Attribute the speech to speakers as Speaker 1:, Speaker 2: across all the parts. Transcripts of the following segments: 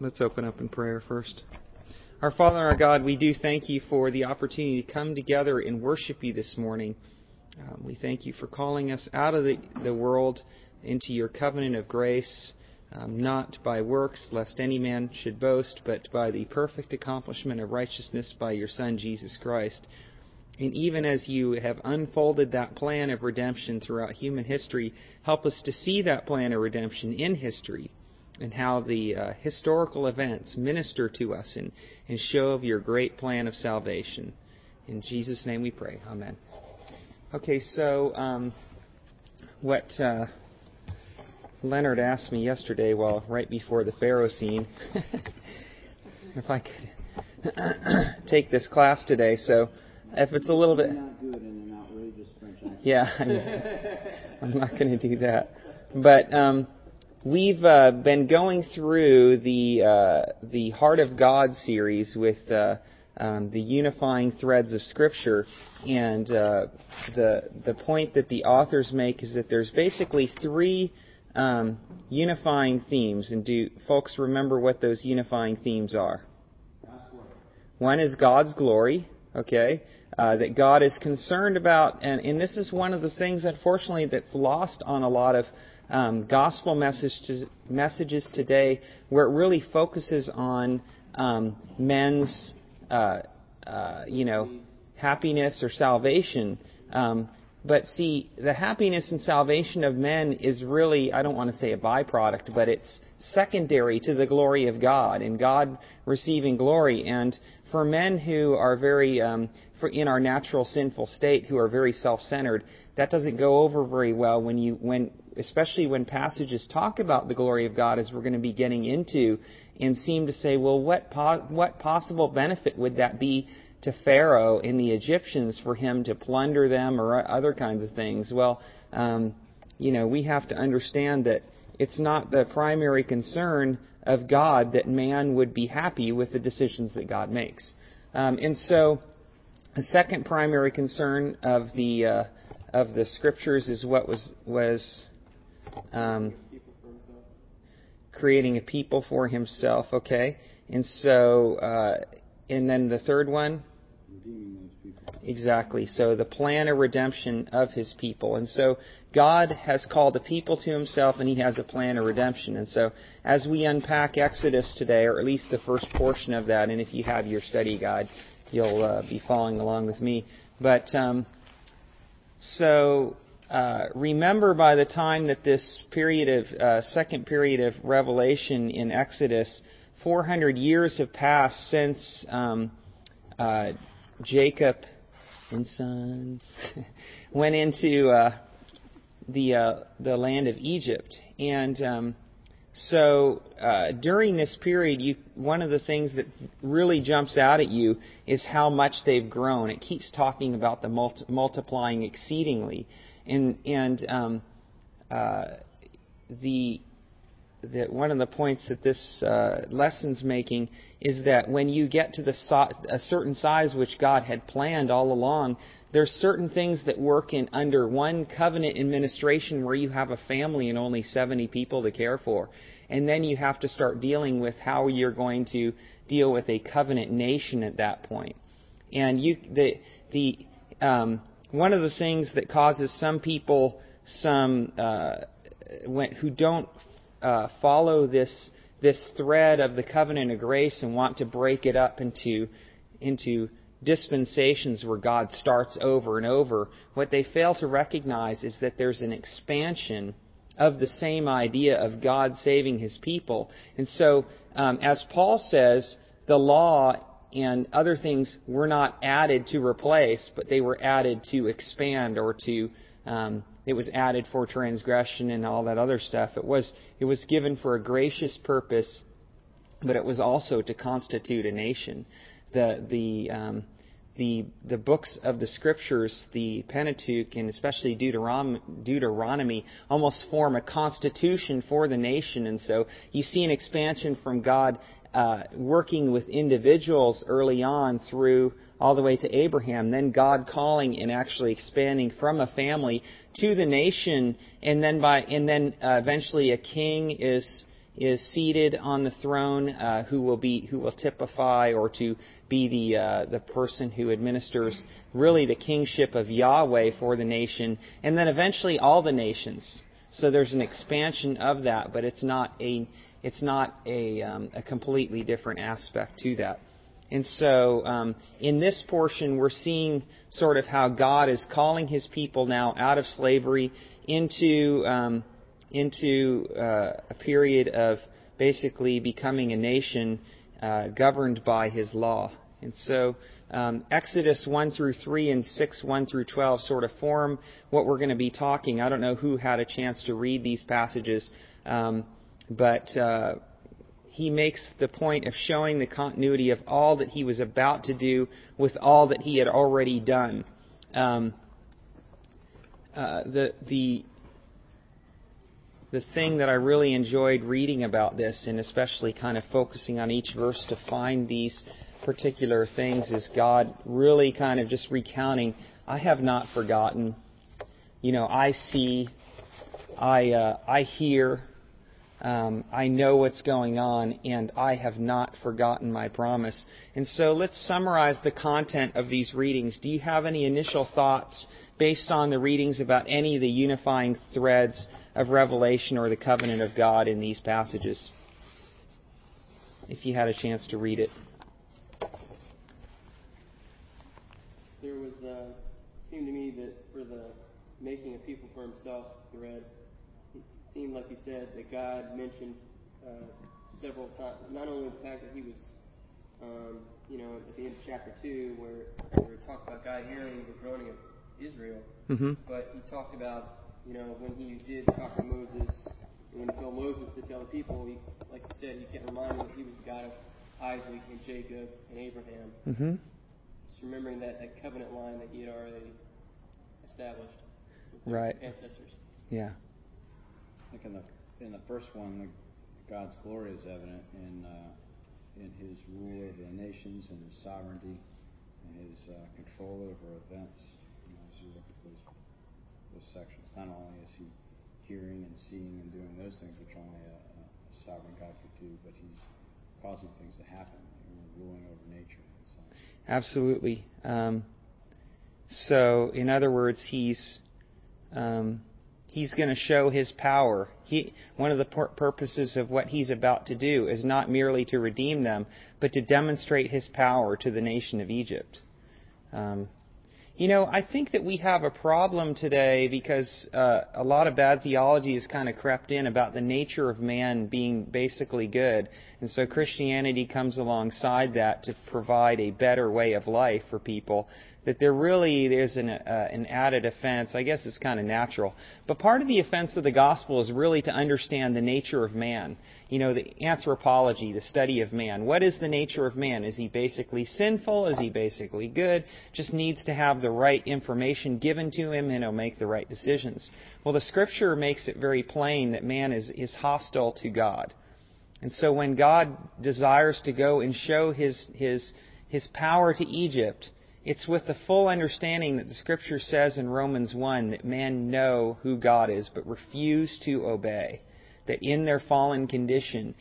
Speaker 1: Let's open up in prayer first. Our Father and our God, we do thank you for the opportunity to come together and worship you this morning. We thank you for calling us out of the world into your covenant of grace, not by works, lest any man should boast, but by the perfect accomplishment of righteousness by your Son, Jesus Christ. And even as you have unfolded that plan of redemption throughout human history, help us to see that plan of redemption in history, and how the historical events minister to us and show of your great plan of salvation. In Jesus' name we pray. Amen. Okay, so what Leonard asked me yesterday, right before the Pharaoh scene, if I could take this class today. So if it's a little bit...
Speaker 2: not do it in an outrageous French accent.
Speaker 1: Yeah, I'm not going to do that. But... we've been going through the Heart of God series with the unifying threads of Scripture, and the point that the authors make is that there's basically three unifying themes. And do folks remember what those unifying themes are? One is God's glory, okay? That God is concerned about, and this is one of the things, unfortunately, that's lost on a lot of gospel messages today, where it really focuses on men's, happiness or salvation. But see, the happiness and salvation of men is really, I don't want to say a byproduct, but it's secondary to the glory of God, and God receiving glory. And for men who are very, in our natural sinful state, who are very self-centered, that doesn't go over very well especially when passages talk about the glory of God, as we're going to be getting into, and seem to say, well, what possible benefit would that be to Pharaoh and the Egyptians for him to plunder them or other kinds of things? Well, we have to understand that it's not the primary concern of God that man would be happy with the decisions that God makes. And so the second primary concern of the Scriptures is what was creating a people for himself, okay? And so, and then the third one?
Speaker 2: Redeeming those people.
Speaker 1: Exactly. So the plan of redemption of his people. And so God has called a people to himself, and he has a plan of redemption. And so as we unpack Exodus today, or at least the first portion of that, and if you have your study guide, you'll be following along with me. But remember, by the time that this second period of revelation in Exodus, 400 years have passed since Jacob and sons went into the land of Egypt. And so during this period, one of the things that really jumps out at you is how much they've grown. It keeps talking about the multiplying exceedingly. And one of the points that this lesson's making is that when you get to a certain size which God had planned all along, there's certain things that work under one covenant administration where you have a family and only 70 people to care for. And then you have to start dealing with how you're going to deal with a covenant nation at that point. And one of the things that causes some people who don't follow this thread of the covenant of grace and want to break it up into dispensations where God starts over and over, what they fail to recognize is that there's an expansion of the same idea of God saving his people. And so, as Paul says, the law and other things were not added to replace, but they were added to expand, or it was added for transgression and all that other stuff. It was given for a gracious purpose, but it was also to constitute a nation. The books of the Scriptures, the Pentateuch, and especially Deuteronomy, almost form a constitution for the nation. And so you see an expansion from God working with individuals early on through all the way to Abraham, then God calling and actually expanding from a family to the nation, and then eventually a king is is seated on the throne, who will typify or to be the person who administers really the kingship of Yahweh for the nation, and then eventually all the nations. So there's an expansion of that, but it's not a completely different aspect to that. And so in this portion, we're seeing sort of how God is calling His people now out of slavery into a period of basically becoming a nation governed by His law. And so Exodus 1 through 3 and 6, 1 through 12 sort of form what we're going to be talking. I don't know who had a chance to read these passages, but he makes the point of showing the continuity of all that he was about to do with all that he had already done. The thing that I really enjoyed reading about this, and especially kind of focusing on each verse to find these particular things, is God really kind of just recounting, I have not forgotten. I see, I hear, I know what's going on, and I have not forgotten my promise. And so let's summarize the content of these readings. Do you have any initial thoughts based on the readings about any of the unifying threads of Revelation or the covenant of God in these passages? If you had a chance to read it.
Speaker 3: There was, seemed to me that for the making a people for Himself thread, it seemed like you said that God mentioned several times, not only the fact that He was, at the end of chapter 2, where it talks about God hearing the groaning of Israel, but He talked about, when He did talk to Moses, when He told Moses to tell the people, like you said, He kept reminding them that He was the God of Isaac and Jacob and Abraham. Just remembering that covenant line that He had already established with their ancestors.
Speaker 1: Yeah.
Speaker 2: I think in the first one, God's glory is evident in His rule over the nations and His sovereignty and His control over events. As you look at those sections, not only is He hearing and seeing and doing those things which only a sovereign God could do, but He's causing things to happen, ruling over nature.
Speaker 1: Absolutely. So, in other words, He's going to show His power. One of the purposes of what He's about to do is not merely to redeem them, but to demonstrate His power to the nation of Egypt. I think that we have a problem today because a lot of bad theology has kind of crept in about the nature of man being basically good. And so Christianity comes alongside that to provide a better way of life for people. That there really is an added offense. I guess it's kind of natural. But part of the offense of the gospel is really to understand the nature of man. The anthropology, the study of man. What is the nature of man? Is he basically sinful? Is he basically good? Just needs to have the right information given to him and he'll make the right decisions. Well, the Scripture makes it very plain that man is hostile to God. And so when God desires to go and show His power to Egypt, it's with the full understanding that the Scripture says in Romans 1 that men know who God is but refuse to obey. That in their fallen condition,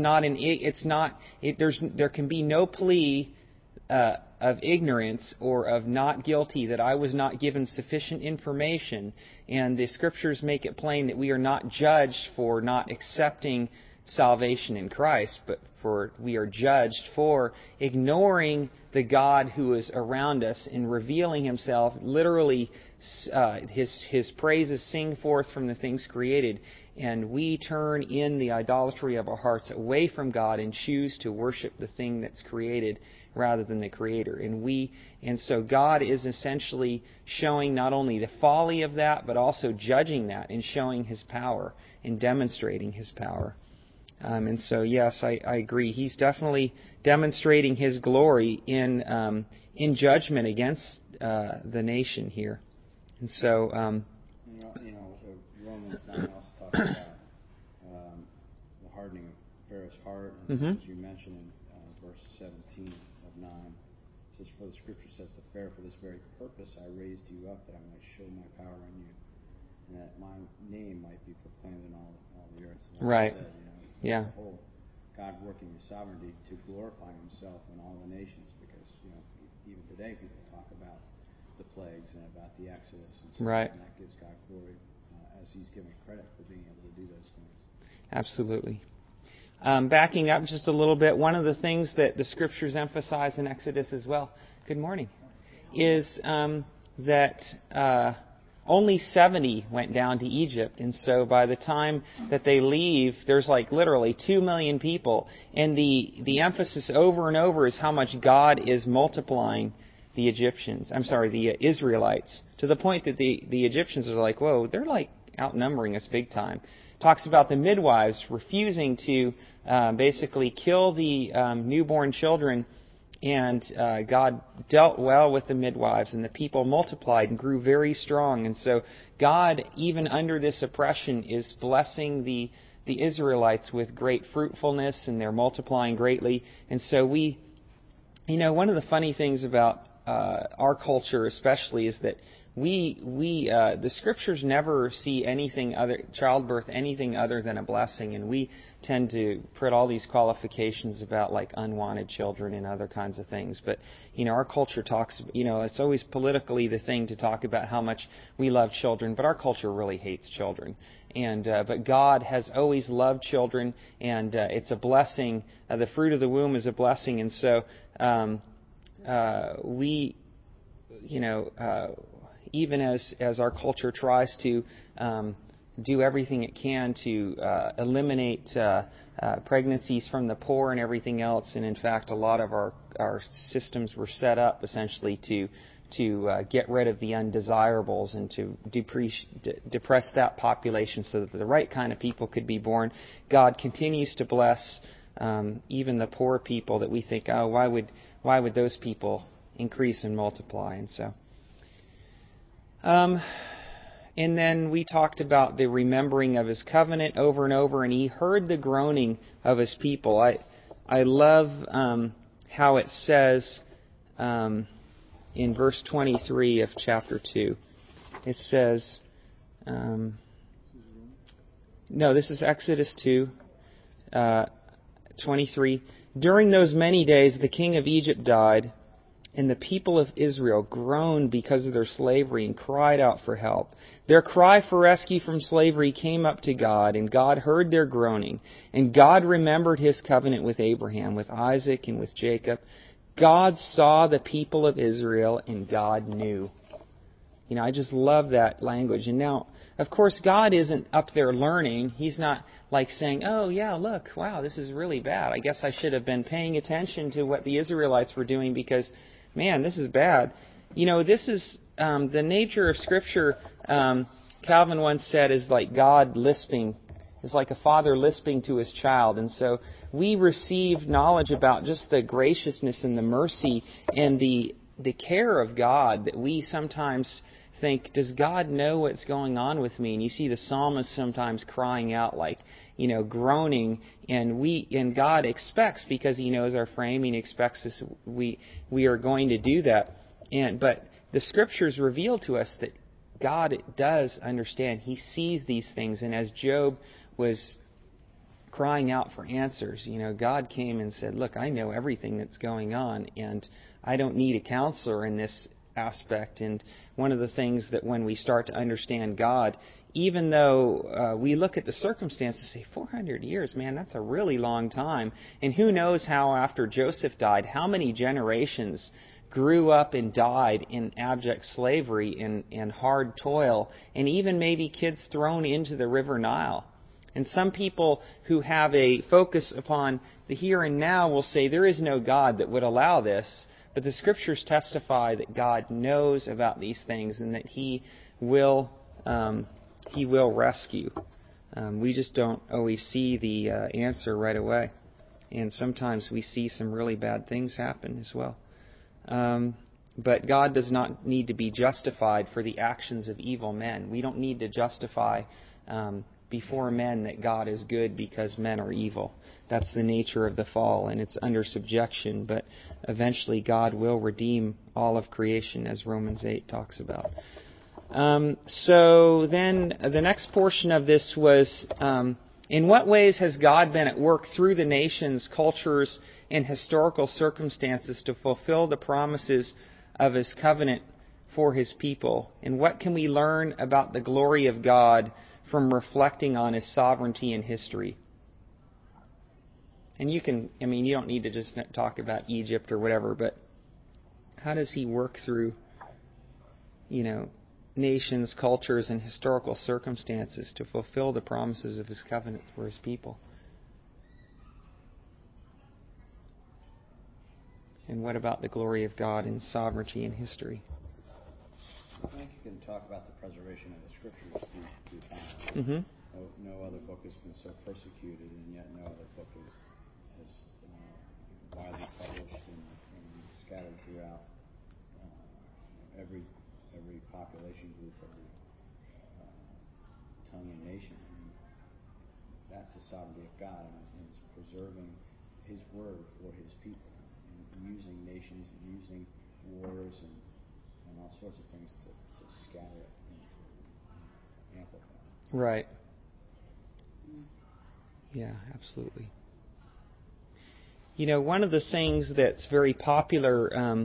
Speaker 1: there can be no plea of ignorance or of not guilty, that I was not given sufficient information. And the Scriptures make it plain that we are not judged for not accepting salvation in Christ, but we are judged for ignoring the God who is around us and revealing Himself. Literally, His praises sing forth from the things created, and we turn in the idolatry of our hearts away from God and choose to worship the thing that's created rather than the Creator. And so God is essentially showing not only the folly of that, but also judging that and showing His power and demonstrating His power. And so, yes, I agree. He's definitely demonstrating His glory in judgment against the nation here. And so,
Speaker 2: Romans 9 also talks about the hardening of Pharaoh's heart. And as you mentioned in verse 17 of 9, it says, "For the Scripture says to Pharaoh, for this very purpose I raised you up, that I might show my power in you, and that my name might be proclaimed in all the earth." So
Speaker 1: right. Yeah.
Speaker 2: The whole God working His sovereignty to glorify Himself in all the nations, because even today people talk about the plagues and about the Exodus and so
Speaker 1: right.
Speaker 2: on, and that gives God glory as He's given credit for being able to do those things.
Speaker 1: Absolutely. Backing up just a little bit, one of the things that the Scriptures emphasize in Exodus as well, good morning, is that only 70 went down to Egypt. And so by the time that they leave, there's like literally 2 million people. And the emphasis over and over is how much God is multiplying the Israelites, to the point that the Egyptians are like, whoa, they're like outnumbering us big time. Talks about the midwives refusing to basically kill the newborn children, and God dealt well with the midwives, and the people multiplied and grew very strong. And so God, even under this oppression, is blessing the Israelites with great fruitfulness, and they're multiplying greatly. And so one of the funny things about our culture especially is that the Scriptures never see childbirth anything other than a blessing, and we tend to put all these qualifications about like unwanted children and other kinds of things. But our culture talks, it's always politically the thing to talk about how much we love children, but our culture really hates children. And but God has always loved children, and it's a blessing. The fruit of the womb is a blessing, and so even as our culture tries to do everything it can to eliminate pregnancies from the poor and everything else, and in fact a lot of our systems were set up essentially to get rid of the undesirables and to depress that population so that the right kind of people could be born. God continues to bless even the poor people that we think, oh, why would those people increase and multiply? And so and then we talked about the remembering of His covenant over and over, and He heard the groaning of His people. I love how it says in verse 23 of chapter 2. It says, this is Exodus 2, 23. During those many days the king of Egypt died, and the people of Israel groaned because of their slavery and cried out for help. Their cry for rescue from slavery came up to God, and God heard their groaning. And God remembered His covenant with Abraham, with Isaac, and with Jacob. God saw the people of Israel, and God knew. I just love that language. And now, of course, God isn't up there learning. He's not like saying, oh, yeah, look, wow, this is really bad. I guess I should have been paying attention to what the Israelites were doing because, man, this is bad. This is the nature of Scripture. Calvin once said is like God lisping. It's like a father lisping to his child. And so we receive knowledge about just the graciousness and the mercy and the care of God that we sometimes think, does God know what's going on with me? And you see the psalmist sometimes crying out like, groaning, and God expects, because He knows our frame, He expects us, we are going to do that. But the Scriptures reveal to us that God does understand. He sees these things, and as Job was crying out for answers, God came and said, look, I know everything that's going on, and I don't need a counselor in this aspect. And one of the things that when we start to understand God, even though we look at the circumstances and say, 400 years, man, that's a really long time. And who knows how after Joseph died, how many generations grew up and died in abject slavery and hard toil, and even maybe kids thrown into the river Nile. And some people who have a focus upon the here and now will say there is no God that would allow this. But the Scriptures testify that God knows about these things and that He will rescue. We just don't always see the answer right away. And sometimes we see some really bad things happen as well. But God does not need to be justified for the actions of evil men. We don't need to justify before men that God is good because men are evil. That's the nature of the fall, and it's under subjection. But eventually God will redeem all of creation, as Romans 8 talks about. So then the next portion of this was In what ways has God been at work through the nations, cultures, and historical circumstances to fulfill the promises of His covenant for His people? And what can we learn about the glory of God from reflecting on His sovereignty in history? And you don't need to just talk about Egypt or whatever, but how does He work through, nations, cultures, and historical circumstances to fulfill the promises of His covenant for His people? And what about the glory of God in sovereignty in history?
Speaker 2: I think you can talk about the preservation of the Scriptures through time.
Speaker 1: Mm-hmm.
Speaker 2: No other book has been so persecuted, and yet no other book is widely published and scattered throughout every population group, every tongue and nation. That's the sovereignty of God, and He's preserving His word for His people, and using nations and using wars and all sorts of things to scatter it and to amplify it.
Speaker 1: Right. Yeah, absolutely. One of the things that's very popular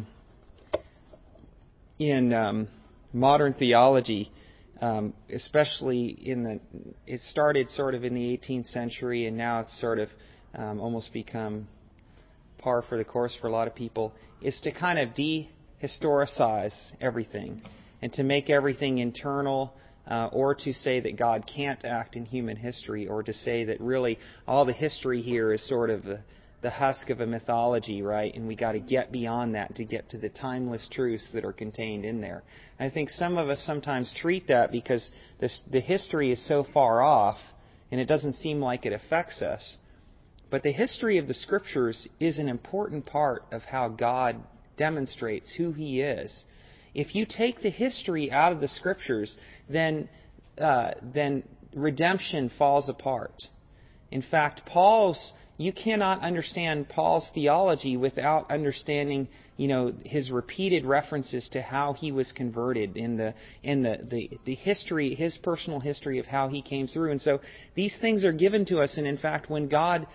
Speaker 1: in modern theology, especially it started sort of in the 18th century, and now it's sort of almost become par for the course for a lot of people, is to kind of dehistoricize everything and to make everything internal, or to say that God can't act in human history, or to say that really all the history here is sort of the husk of a mythology, right? And we got to get beyond that to get to the timeless truths that are contained in there. And I think some of us sometimes treat that because the history is so far off and it doesn't seem like it affects us. But the history of the Scriptures is an important part of how God demonstrates who He is. If you take the history out of the Scriptures, then redemption falls apart. In fact, you cannot understand Paul's theology without understanding, his repeated references to how he was converted in the history, his personal history of how he came through. And so these things are given to us. And in fact, when God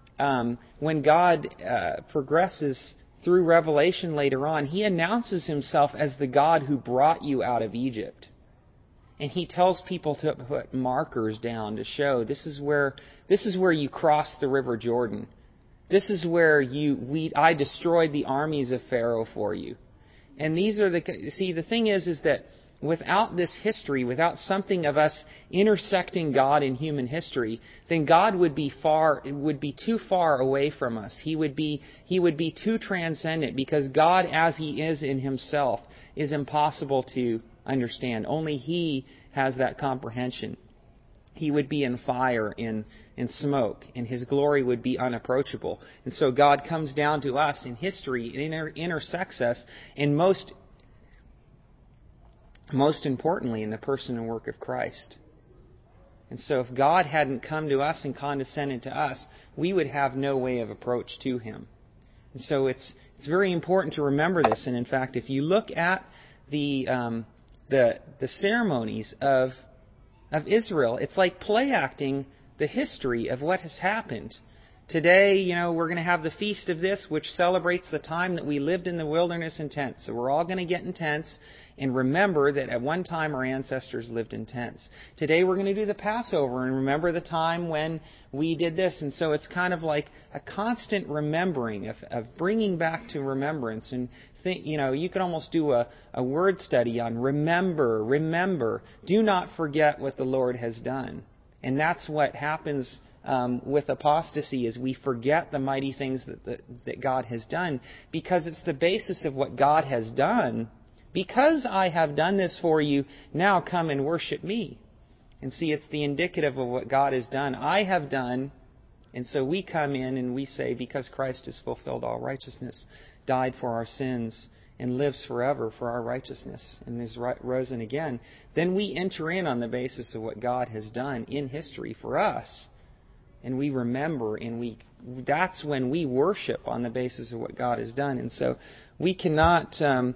Speaker 1: progresses through Revelation later on, He announces Himself as the God who brought you out of Egypt. And He tells people to put markers down to show this is where you cross the River Jordan. This is where I destroyed the armies of Pharaoh for you. And the thing is that without this history, without something of us intersecting God in human history, then God would be too far away from us. He would be too transcendent, because God as He is in Himself is impossible to understand. Only He has that comprehension. He would be in fire, in smoke, and His glory would be unapproachable. And so God comes down to us in history and intersects us, and most importantly in the person and work of Christ. And so if God hadn't come to us and condescended to us, we would have no way of approach to Him. And so it's very important to remember this. And in fact, if you look at the ceremonies of Israel, it's like play acting the history of what has happened. Today, we're going to have the feast of this, which celebrates the time that we lived in the wilderness in tents. So we're all going to get in tents and remember that at one time our ancestors lived in tents. Today we're going to do the Passover and remember the time when we did this. And so it's kind of like a constant remembering of bringing back to remembrance. And you could almost do a word study on remember. Do not forget what the Lord has done. And that's what happens with apostasy, is we forget the mighty things that God has done, because it's the basis of what God has done. Because I have done this for you, now come and worship me. And see, it's the indicative of what God has done. I have done, and so we come in and we say, because Christ has fulfilled all righteousness, died for our sins, and lives forever for our righteousness, and is risen again, then we enter in on the basis of what God has done in history for us. And we remember, and that's when we worship on the basis of what God has done. And so we can't, and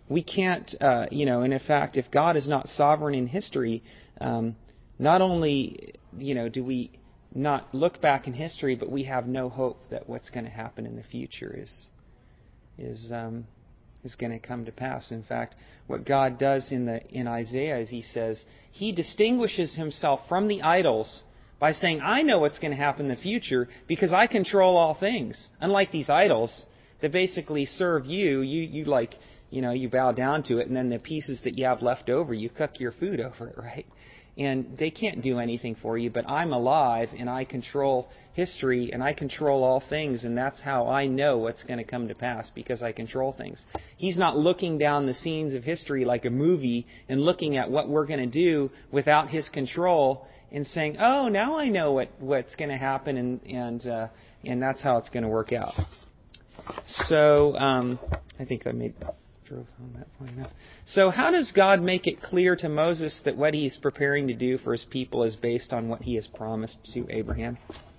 Speaker 1: in fact, if God is not sovereign in history, not only, do we not look back in history, but we have no hope that what's going to happen in the future is going to come to pass. In fact, what God does in Isaiah is He says He distinguishes Himself from the idols by saying, I know what's going to happen in the future because I control all things. Unlike these idols that basically serve you bow down to it, and then the pieces that you have left over, you cook your food over it, right? And they can't do anything for you, but I'm alive and I control history and I control all things, and that's how I know what's going to come to pass, because I control things. He's not looking down the scenes of history like a movie and looking at what we're going to do without His control and saying, oh, now I know what's going to happen, and that's how it's going to work out. So I think I drove home that point enough. So how does God make it clear to Moses that what He's preparing to do for His people is based on what He has promised to Abraham?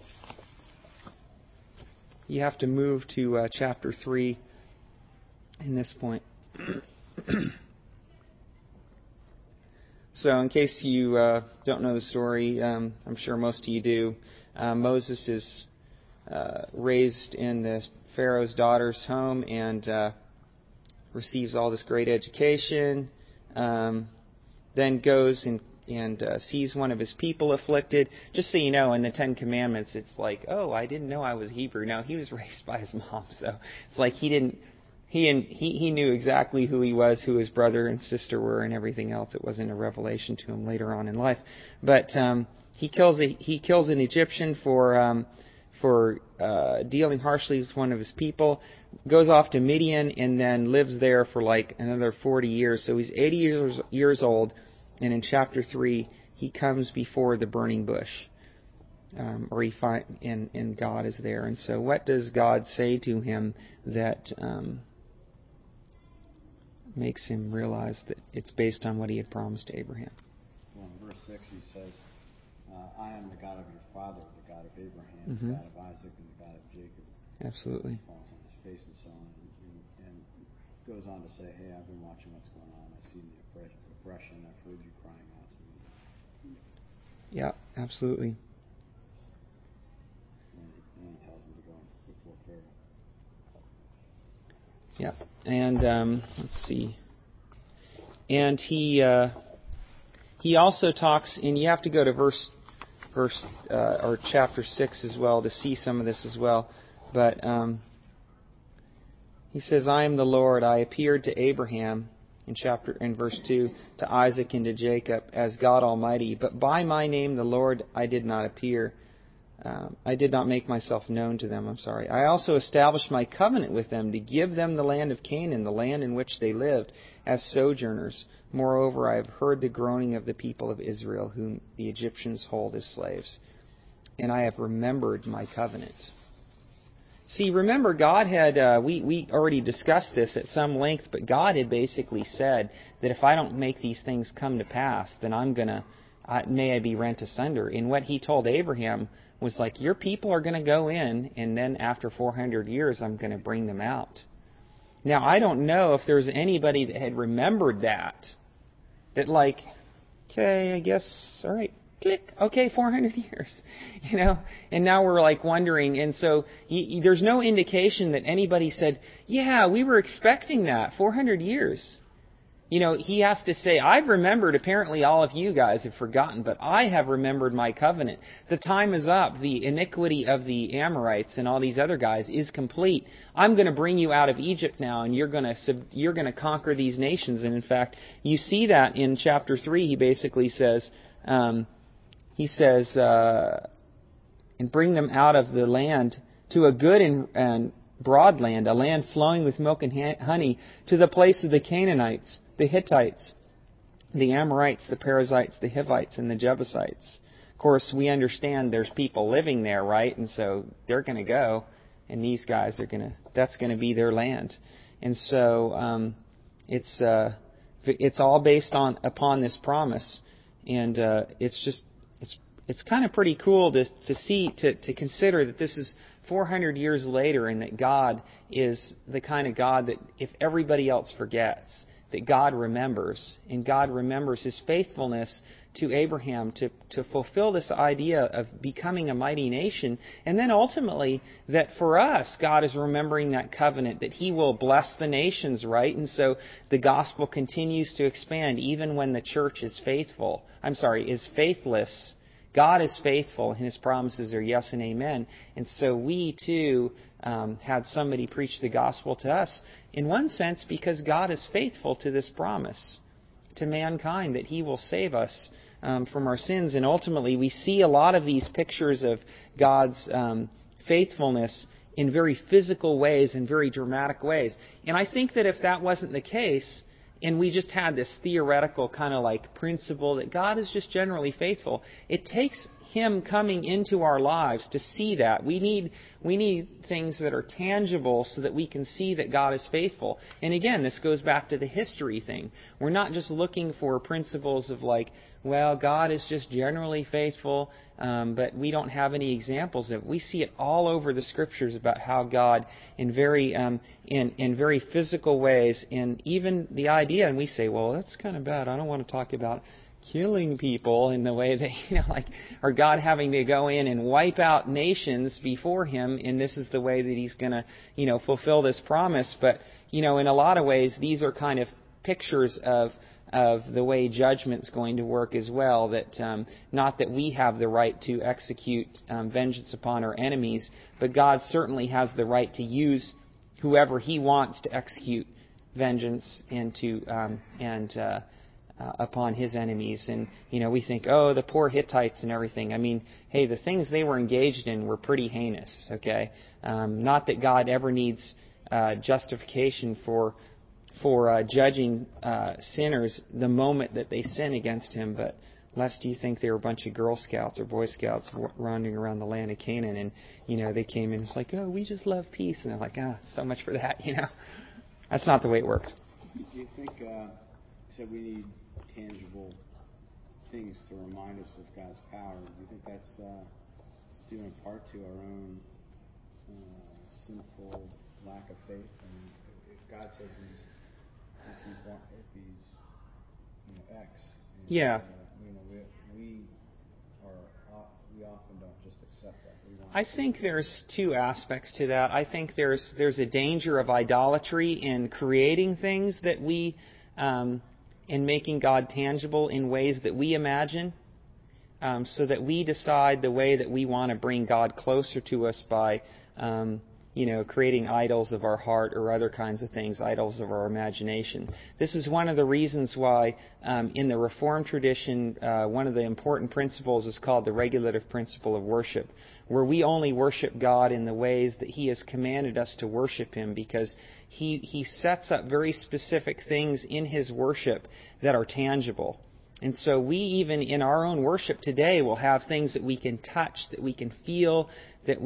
Speaker 1: You have to move to chapter 3 in this point. So in case you don't know the story, I'm sure most of you do, Moses is raised in the Pharaoh's daughter's home and receives all this great education, then goes and sees one of his people afflicted. Just so you know, in the Ten Commandments, it's like, oh, I didn't know I was Hebrew. No, he was raised by his mom, so it's like he knew exactly who he was, who his brother and sister were, and everything else. It wasn't a revelation to him later on in life. But he kills an Egyptian for dealing harshly with one of his people, goes off to Midian, and then lives there for like another 40 years. So he's 80 years old, and in chapter 3, he comes before the burning bush, and God is there. And so what does God say to him that makes him realize that it's based on what He had promised to Abraham?
Speaker 2: Well, in verse 6 he says, I am the God of your father, the God of Abraham,
Speaker 1: Mm-hmm.
Speaker 2: the God of Isaac, and the God of Jacob.
Speaker 1: Absolutely.
Speaker 2: Falls on his face and so on, and goes on to say, hey, I've been watching what's going on. I've seen the oppression. I've heard you crying out to me.
Speaker 1: Yeah, absolutely.
Speaker 2: And he tells him to go before Pharaoh.
Speaker 1: Yeah, and let's see. And he also talks, and you have to go to verse or chapter 6 as well to see some of this as well. But he says, I am the Lord. I appeared to Abraham in verse 2, to Isaac and to Jacob as God Almighty. But by my name, the Lord, I did not appear. I did not make myself known to them. I also established my covenant with them to give them the land of Canaan, the land in which they lived, as sojourners. Moreover, I have heard the groaning of the people of Israel, whom the Egyptians hold as slaves. And I have remembered my covenant. See, remember, God had, we already discussed this at some length, but God had basically said that if I don't make these things come to pass, then may I be rent asunder. And what He told Abraham was like, your people are going to go in, and then after 400 years, I'm going to bring them out. Now, I don't know if there's anybody that had remembered that like, okay, I guess, all right, click, okay, 400 years, and now we're like wondering, and so there's no indication that anybody said, yeah, we were expecting that, 400 years. He has to say, I've remembered, apparently all of you guys have forgotten, but I have remembered my covenant. The time is up. The iniquity of the Amorites and all these other guys is complete. I'm going to bring you out of Egypt now, and you're going to conquer these nations. And in fact, you see that in chapter 3. He basically says, and bring them out of the land to a good and broad land, a land flowing with milk and honey, to the place of the Canaanites, the Hittites, the Amorites, the Perizzites, the Hivites, and the Jebusites. Of course, we understand there's people living there, right? And so they're going to go, and these guys that's going to be their land. And so it's all based upon this promise, and it's kind of pretty cool to consider that this is 400 years later, and that God is the kind of God that if everybody else forgets, that God remembers. And God remembers His faithfulness to Abraham to fulfill this idea of becoming a mighty nation. And then ultimately, that for us, God is remembering that covenant, that He will bless the nations, right? And so the gospel continues to expand even when the church is faithless. God is faithful, and His promises are yes and amen. And so we, too, had somebody preach the gospel to us, in one sense, because God is faithful to this promise to mankind, that He will save us from our sins. And ultimately, we see a lot of these pictures of God's faithfulness in very physical ways and very dramatic ways. And I think that if that wasn't the case, and we just had this theoretical kind of like principle that God is just generally faithful, it takes Him coming into our lives to see that. We need things that are tangible so that we can see that God is faithful. And again, this goes back to the history thing. We're not just looking for principles of like, well, God is just generally faithful, but we don't have any examples of it. We see it all over the Scriptures about how God, in very physical ways, and even the idea, and we say, well, that's kind of bad. I don't want to talk about killing people in the way that, or God having to go in and wipe out nations before Him, and this is the way that He's going to, fulfill this promise. But, in a lot of ways, these are kind of pictures of the way judgment's going to work as well. That not that we have the right to execute vengeance upon our enemies, but God certainly has the right to use whoever He wants to execute vengeance and upon His enemies. And we think, oh, the poor Hittites and everything. I mean, hey, the things they were engaged in were pretty heinous. Okay, not that God ever needs justification for judging sinners the moment that they sin against Him, but lest you think they were a bunch of Girl Scouts or Boy Scouts wandering around the land of Canaan, and they came in, it's like, oh, we just love peace, and they're like, so much for that, That's not the way it worked.
Speaker 2: Do you think so we need tangible things to remind us of God's power? Do you think that's due in part to our own sinful lack of faith? And if God says if he's X, and,
Speaker 1: yeah,
Speaker 2: we often don't just accept that.
Speaker 1: I think there's two aspects to that. I think there's a danger of idolatry in creating things that we in making God tangible in ways that we imagine, so that we decide the way that we want to bring God closer to us by creating idols of our heart or other kinds of things, idols of our imagination. This is one of the reasons why in the Reformed tradition, one of the important principles is called the regulative principle of worship, where we only worship God in the ways that He has commanded us to worship Him, because He sets up very specific things in His worship that are tangible. And so we, even in our own worship today, will have things that we can touch, that we can feel, that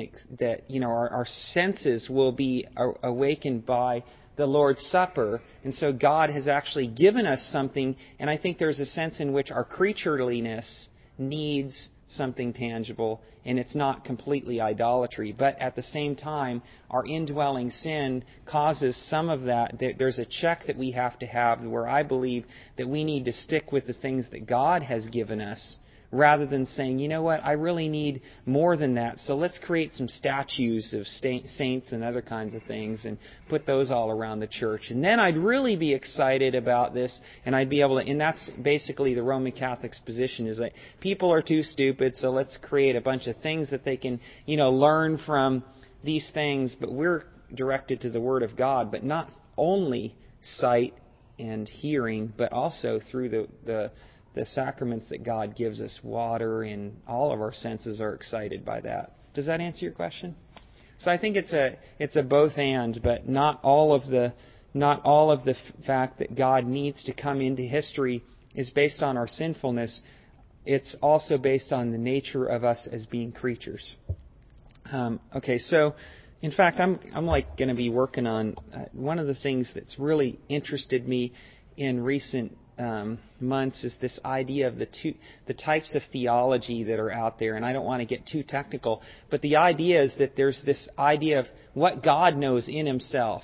Speaker 1: our senses will be awakened by the Lord's Supper. And so God has actually given us something, and I think there's a sense in which our creatureliness needs something tangible, and it's not completely idolatry. But at the same time, our indwelling sin causes some of that. There's a check that we have to have where I believe that we need to stick with the things that God has given us, rather than saying, you know what, I really need more than that, so let's create some statues of saints and other kinds of things and put those all around the church. And then I'd really be excited about this, and I'd be able to, and that's basically the Roman Catholic's position, is that people are too stupid, so let's create a bunch of things that they can, learn from these things. But we're directed to the Word of God, but not only sight and hearing, but also through the sacraments that God gives us, water, and all of our senses are excited by that. Does that answer your question? So I think it's a both and, but not all of the fact that God needs to come into history is based on our sinfulness. It's also based on the nature of us as being creatures. Okay, so in fact, I'm going to be working on one of the things that's really interested me in recent months is this idea of the types of theology that are out there. And I don't want to get too technical, but the idea is that there's this idea of what God knows in Himself.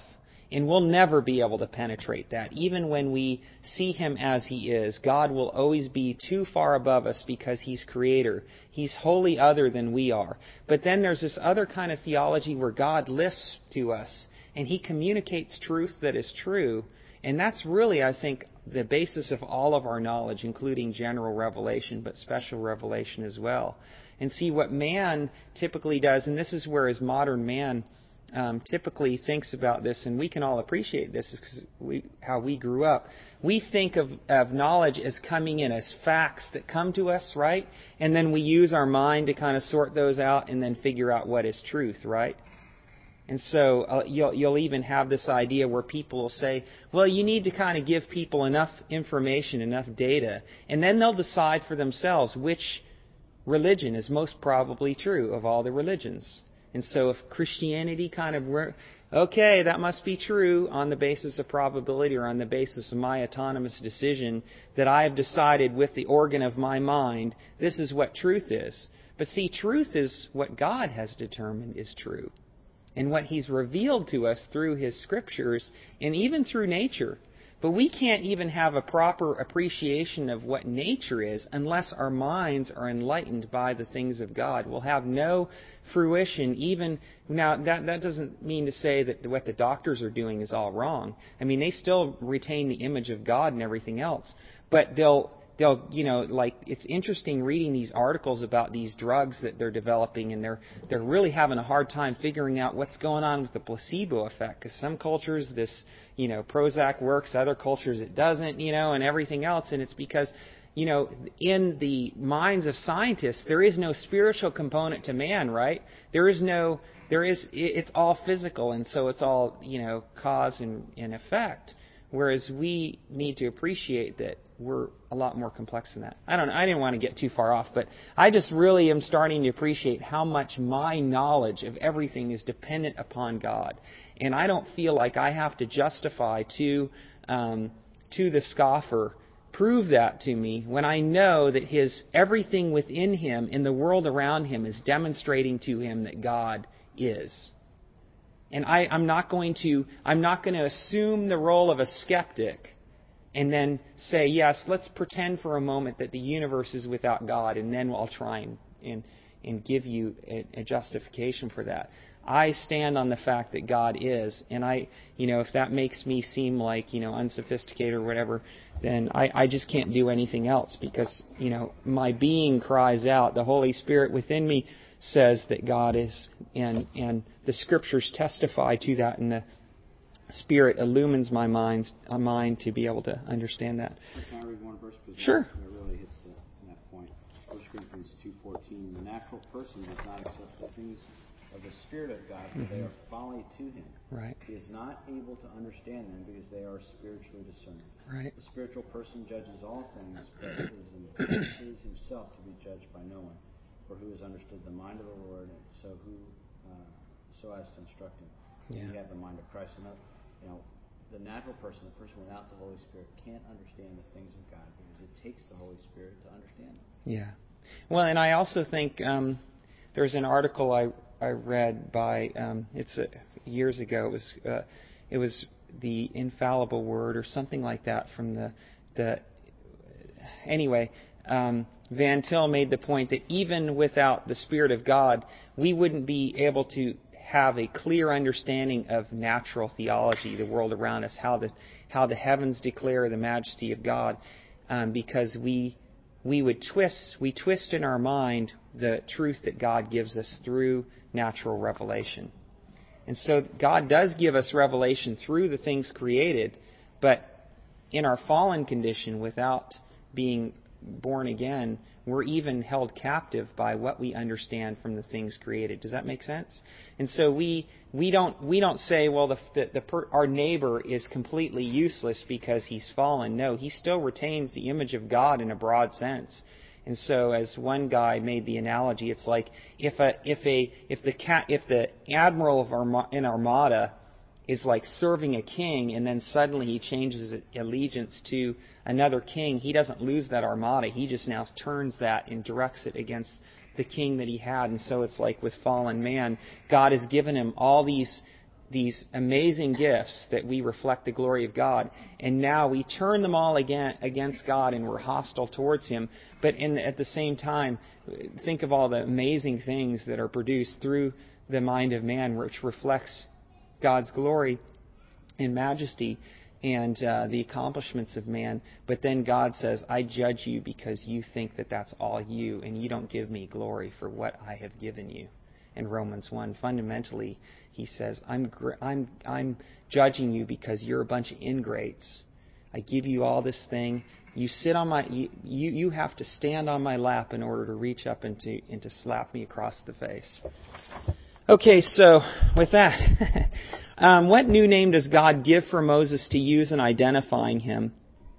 Speaker 1: And we'll never be able to penetrate that. Even when we see Him as He is, God will always be too far above us because He's Creator. He's wholly other than we are. But then there's this other kind of theology where God listens to us and He communicates truth that is true. And that's really, I think, the basis of all of our knowledge, including general revelation, but special revelation as well. And see what man typically does, and this is where as modern man typically thinks about this, and we can all appreciate this because how we grew up. We think of knowledge as coming in as facts that come to us, right? And then we use our mind to kind of sort those out and then figure out what is truth, right? And so you'll even have this idea where people will say, well, you need to kind of give people enough information, enough data, and then they'll decide for themselves which religion is most probably true of all the religions. And so if Christianity kind of, okay, that must be true on the basis of probability or on the basis of my autonomous decision that I have decided with the organ of my mind, this is what truth is. But see, truth is what God has determined is true. And what He's revealed to us through His Scriptures and even through nature. But we can't even have a proper appreciation of what nature is unless our minds are enlightened by the things of God. We'll have no fruition even... Now, that doesn't mean to say that what the doctors are doing is all wrong. I mean, they still retain the image of God and everything else. But they'll it's interesting reading these articles about these drugs that they're developing, and they're really having a hard time figuring out what's going on with the placebo effect. Because some cultures this, Prozac works, other cultures it doesn't, and everything else. And it's because, in the minds of scientists, there is no spiritual component to man, right? It's all physical, and so it's all, cause and effect. Whereas we need to appreciate that we're a lot more complex than that. I don't know. I didn't want to get too far off, but I just really am starting to appreciate how much my knowledge of everything is dependent upon God. And I don't feel like I have to justify to the scoffer, prove that to me, when I know that everything within him in the world around him is demonstrating to him that God is. And I'm not going to assume the role of a skeptic and then say, yes, let's pretend for a moment that the universe is without God, and then I'll try and give you a justification for that. I stand on the fact that God is, and if that makes me seem like, unsophisticated or whatever, then I just can't do anything else because, my being cries out. The Holy Spirit within me says that God is, and the Scriptures testify to that, and the Spirit illumines my mind to be able to understand that.
Speaker 2: Can I read one verse?
Speaker 1: Sure.
Speaker 2: It really hits that point. 1 Corinthians 2:14. The natural person does not accept the things of the Spirit of God, for they are folly to him.
Speaker 1: Right.
Speaker 2: He is not able to understand them because they are spiritually discerned.
Speaker 1: Right.
Speaker 2: The spiritual person judges all things, but is himself to be judged by no one. For who has understood the mind of the Lord, so as to instruct him?
Speaker 1: Yeah.
Speaker 2: You have the mind of Christ. The natural person, the person without the Holy Spirit, can't understand the things of God because it takes the Holy Spirit to understand them.
Speaker 1: Yeah. Well, and I also think there's an article I read by years ago. It was the Infallible Word or something like that from anyway. Van Til made the point that even without the Spirit of God, we wouldn't be able to have a clear understanding of natural theology, the world around us, how the heavens declare the majesty of God, because we twist in our mind the truth that God gives us through natural revelation. And so God does give us revelation through the things created, but in our fallen condition, without being born again, we're even held captive by what we understand from the things created. Does that make sense? And so we don't say, well, our neighbor is completely useless because he's fallen. No, he still retains the image of God in a broad sense. And so, as one guy made the analogy, it's like if the admiral of an armada is like serving a king, and then suddenly he changes allegiance to another king, he doesn't lose that armada. He just now turns that and directs it against the king that he had. And so it's like with fallen man, God has given him all these these amazing gifts that we reflect the glory of God, and now we turn them all against God and we're hostile towards Him. But at the same time, think of all the amazing things that are produced through the mind of man, which reflects God's glory and majesty and the accomplishments of man. But then God says, I judge you because you think that that's all you, and you don't give me glory for what I have given you. In Romans 1, fundamentally, he says, I'm judging you because you're a bunch of ingrates. I give you all this thing. You sit on my, you have to stand on my lap in order to reach up and to slap me across the face. Okay, so with that, what new name does God give for Moses to use in identifying him?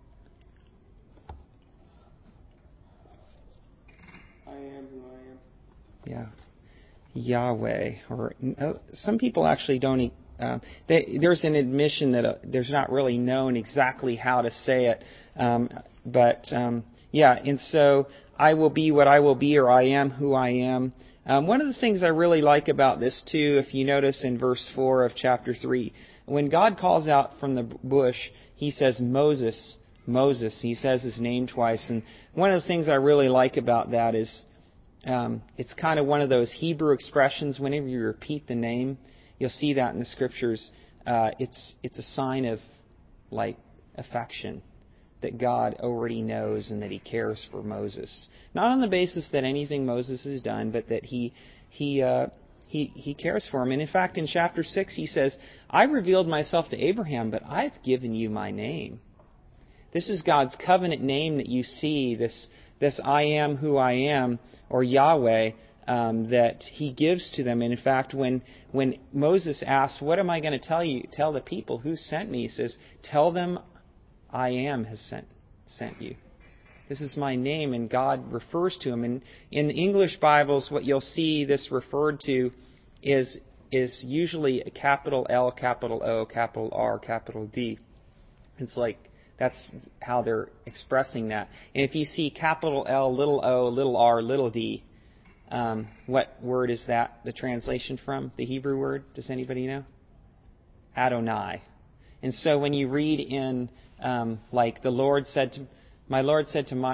Speaker 3: I am who I am.
Speaker 1: Yeah. Yahweh, or some people actually don't. There's an admission that there's not really known exactly how to say it, but yeah. And so I will be what I will be, or I am who I am. One of the things I really like about this too, if you notice in verse 4 of chapter 3, when God calls out from the bush, He says Moses, Moses. He says his name twice, and one of the things I really like about that is. It's kind of one of those Hebrew expressions. Whenever you repeat the name, you'll see that in the Scriptures. It's a sign of like affection that God already knows and that He cares for Moses. Not on the basis that anything Moses has done, but that He cares for him. And in fact, in chapter 6, He says, "I revealed myself to Abraham, but I've given you my name." This is God's covenant name that you see. This I am who I am, or Yahweh, that He gives to them. And in fact, when Moses asks, what am I going to tell the people who sent me? He says, tell them I am has sent you. This is my name, and God refers to him. And in the English Bibles, what you'll see this referred to is usually a capital L, capital O, capital R, capital D. It's like that's how they're expressing that. And if you see capital L, little o, little r, little d, what word is that the translation from? The Hebrew word? Does anybody know? Adonai. And so when you read in like the Lord said to my Lord,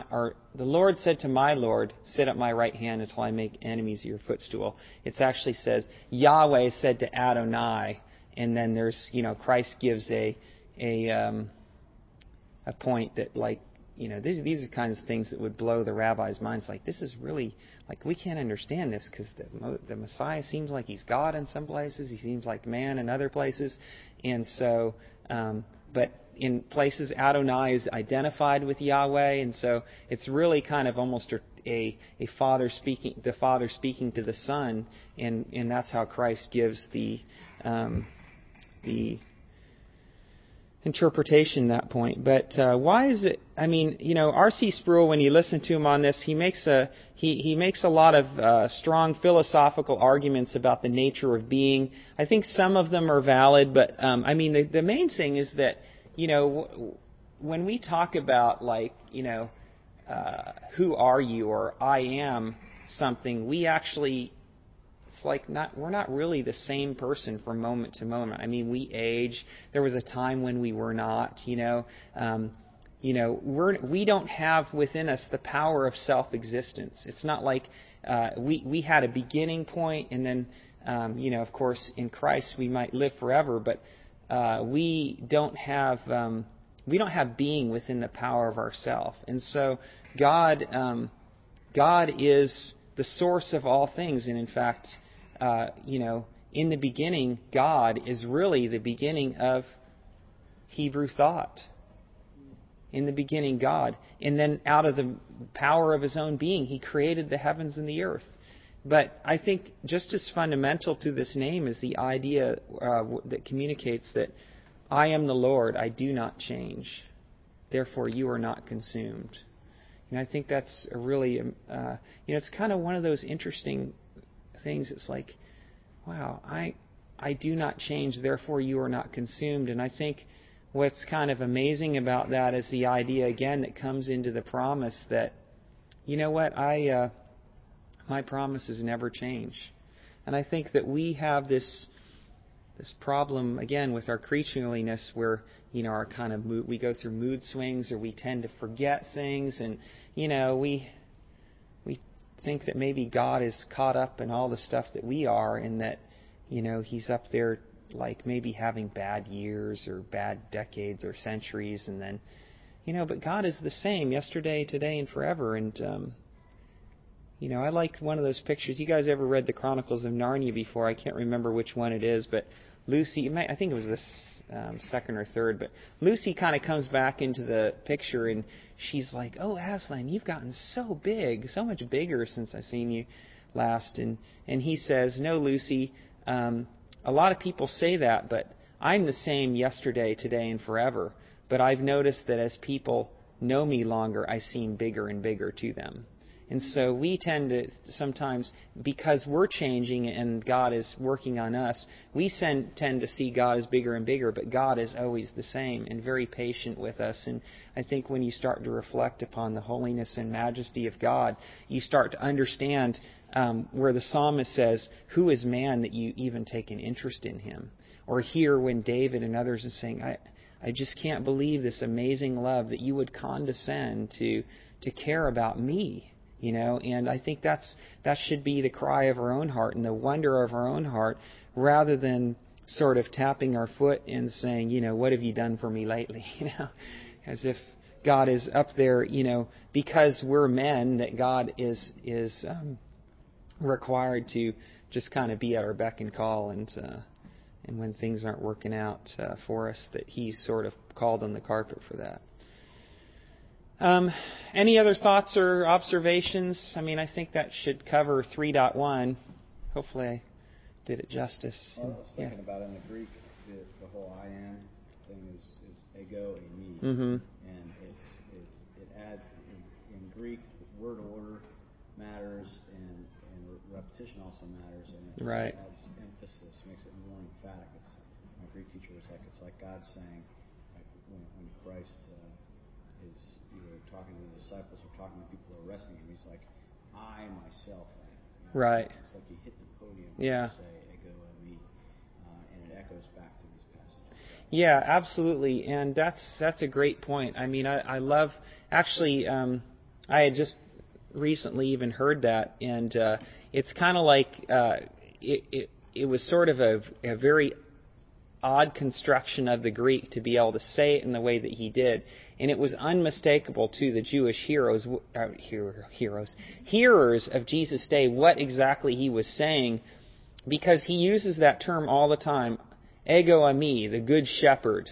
Speaker 1: sit at my right hand until I make enemies your footstool. It actually says Yahweh said to Adonai, and then there's Christ gives a point that these are kinds of things that would blow the rabbis' minds. Like, this is really, we can't understand this because the Messiah seems like He's God in some places. He seems like man in other places. And so, but in places, Adonai is identified with Yahweh. And so it's really kind of almost a father speaking, the Father speaking to the Son. And that's how Christ gives the interpretation at that point. But why is it? I mean, R.C. Sproul, when you listen to him on this, he makes a lot of strong philosophical arguments about the nature of being. I think some of them are valid, but I mean, the main thing is that when we talk about who are you, or I am something, we actually. We're not really the same person from moment to moment. I mean, we age. There was a time when we were not. We don't have within us the power of self-existence. It's not like we had a beginning point, and then of course, in Christ we might live forever. But we don't have being within the power of ourself. And so God is the source of all things, and in fact. In the beginning, God is really the beginning of Hebrew thought. In the beginning, God. And then out of the power of His own being, He created the heavens and the earth. But I think just as fundamental to this name is the idea that communicates that I am the Lord, I do not change. Therefore, you are not consumed. And I think that's a really, it's kind of one of those interesting things. It's like, wow, I do not change, therefore you are not consumed. And I think what's kind of amazing about that is the idea again that comes into the promise that, my promises never change. And I think that we have this this problem again with our creatureliness, where our kind of we go through mood swings, or we tend to forget things, and we think that maybe God is caught up in all the stuff that we are, and that He's up there like maybe having bad years or bad decades or centuries, and then but God is the same yesterday, today, and forever. And I like one of those pictures. You guys ever read the Chronicles of Narnia before? I can't remember which one it is, but Lucy, I think it was the second or third, but Lucy kind of comes back into the picture, and she's like, "Oh, Aslan, you've gotten so big, so much bigger since I've seen you last." And he says, "No, Lucy, a lot of people say that, but I'm the same yesterday, today, and forever. But I've noticed that as people know me longer, I seem bigger and bigger to them." And so we tend to sometimes, because we're changing and God is working on us, we tend to see God as bigger and bigger, but God is always the same and very patient with us. And I think when you start to reflect upon the holiness and majesty of God, you start to understand where the psalmist says, "Who is man that you even take an interest in him?" Or here when David and others are saying, I just can't believe this amazing love that you would condescend to care about me. And I think that should be the cry of our own heart and the wonder of our own heart, rather than sort of tapping our foot and saying, "What have you done for me lately?" As if God is up there, because we're men, that God is required to just kind of be at our beck and call, and when things aren't working out for us, that He's sort of called on the carpet for that. Any other thoughts or observations? I think that should cover 3.1. Hopefully I did it justice.
Speaker 2: Well, I was thinking about it in the Greek, the whole I am thing is ego eimi.
Speaker 1: Mm-hmm.
Speaker 2: And it adds, in Greek, word order matters, and repetition also matters, and it
Speaker 1: right.
Speaker 2: adds emphasis, makes it more emphatic. My Greek teacher was like, it's like God saying, like when Christ is either talking to the disciples or talking to people who are arresting him, he's like, "I myself am."
Speaker 1: Right.
Speaker 2: It's like you hit the podium
Speaker 1: yeah.
Speaker 2: and say, "Ego eimi," and it echoes back to these passages.
Speaker 1: Yeah, absolutely, and that's a great point. I love, actually, I had just recently even heard that, and it's kind of like it was sort of a very odd construction of the Greek to be able to say it in the way that he did, and it was unmistakable to the Jewish hearers of Jesus' day what exactly he was saying, because he uses that term all the time, ego eimi, the good shepherd.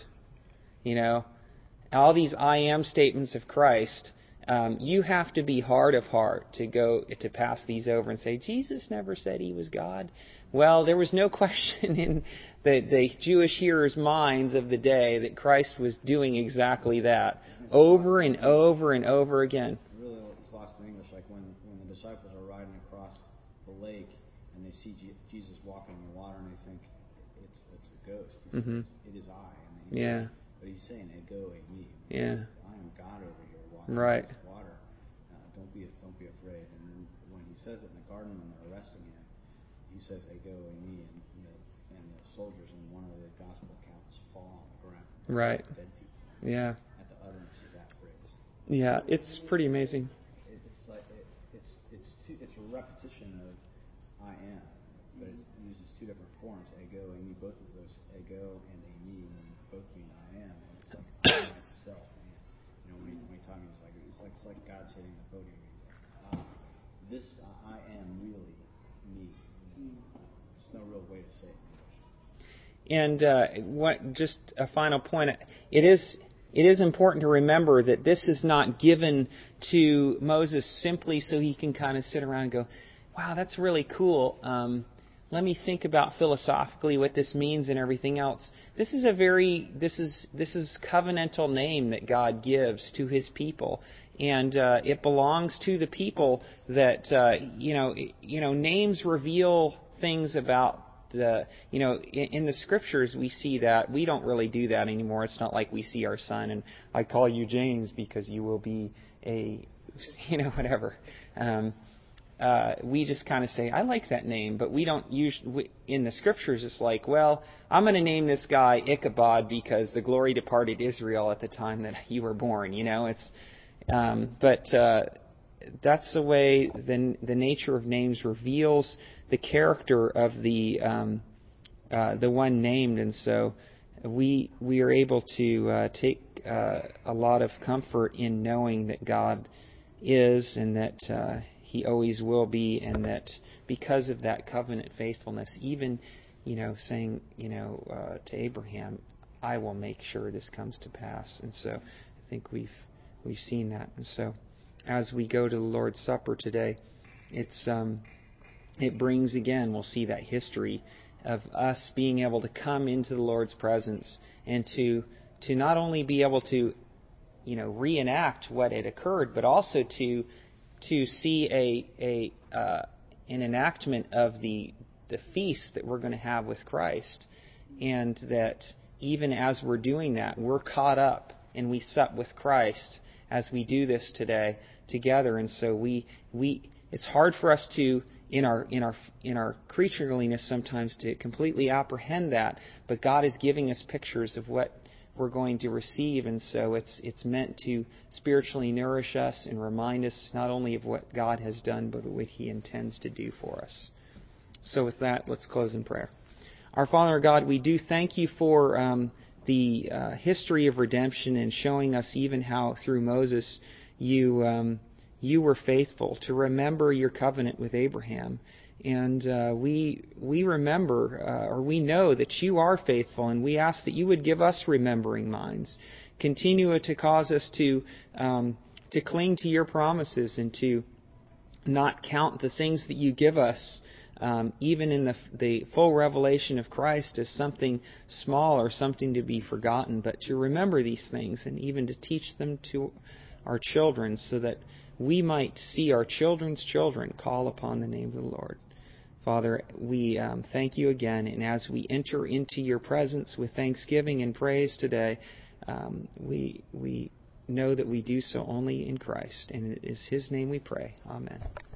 Speaker 1: All these I am statements of Christ. You have to be hard of heart to pass these over and say, Jesus never said he was God. Well, there was no question in the Jewish hearers' minds of the day that Christ was doing exactly that, over and over and over again.
Speaker 2: Really, it's lost in English, like when the disciples are riding across the lake and they see Jesus walking in the water, and they think it's a ghost. It is I.
Speaker 1: Yeah.
Speaker 2: But he's saying, ego eimi.
Speaker 1: Yeah.
Speaker 2: I am God over here walking
Speaker 1: right.
Speaker 2: in this water. Don't be afraid. And then when he says it in the garden when they're arresting him, he says, ego eimi, and the soldiers in one of the gospel accounts fall on the ground.
Speaker 1: Right.
Speaker 2: Dead people.
Speaker 1: Yeah.
Speaker 2: At the utterance of that phrase.
Speaker 1: Yeah, it's pretty amazing.
Speaker 2: It's like it's a repetition of I am, but it uses two different forms. Ego, eimi, both of those, ego and eimi, both mean I am. And it's like I myself am. When he talking, it's like God's hitting the podium. He's like, this I am really me. There's no real way to say it in English.
Speaker 1: And just a final point, it is important to remember that this is not given to Moses simply so he can kind of sit around and go, wow, that's really cool. Let me think about philosophically what this means and everything else. This is covenantal name that God gives to His people, and it belongs to the people. That names reveal things about. In the Scriptures we see that. We don't really do that anymore. It's not like we see our son and I call you James because you will be a, whatever. we just kind of say, I like that name, but we don't in the scriptures it's like, well, I'm going to name this guy Ichabod because the glory departed Israel at the time that you were born. But that's the way the nature of names reveals the character of the one named, and so we are able to take a lot of comfort in knowing that God is, and that He always will be, and that because of that covenant faithfulness, even saying to Abraham, I will make sure this comes to pass. And so I think we've seen that. And so as we go to the Lord's Supper today, it brings again, we'll see that history of us being able to come into the Lord's presence and to not only be able to reenact what had occurred, but also to see an enactment of the feast that we're going to have with Christ, and that even as we're doing that, we're caught up and we sup with Christ as we do this today together. And so it's hard for us to in our creatureliness sometimes to completely apprehend that, but God is giving us pictures of what we're going to receive, and so it's meant to spiritually nourish us and remind us not only of what God has done, but what He intends to do for us. So with that, let's close in prayer. Our Father God, we do thank You for the history of redemption, and showing us even how through Moses You were faithful to remember Your covenant with Abraham. And we remember, or we know that You are faithful, and we ask that You would give us remembering minds. Continue to cause us to cling to Your promises, and to not count the things that You give us, even in the full revelation of Christ, as something small or something to be forgotten, but to remember these things, and even to teach them to our children, so that we might see our children's children call upon the name of the Lord. Father, we thank You again, and as we enter into Your presence with thanksgiving and praise today, we know that we do so only in Christ, and it is His name we pray. Amen.